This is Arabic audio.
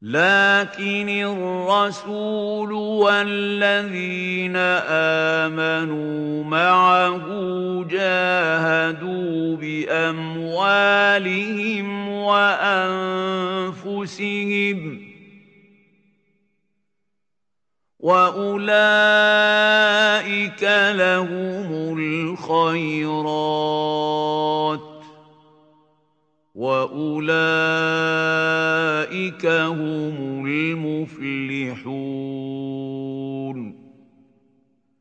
لكن الرسول والذين آمنوا معه جاهدوا بأموالهم وأنفسهم وأولئك لهم الخيرات وأولئك هم المفلحون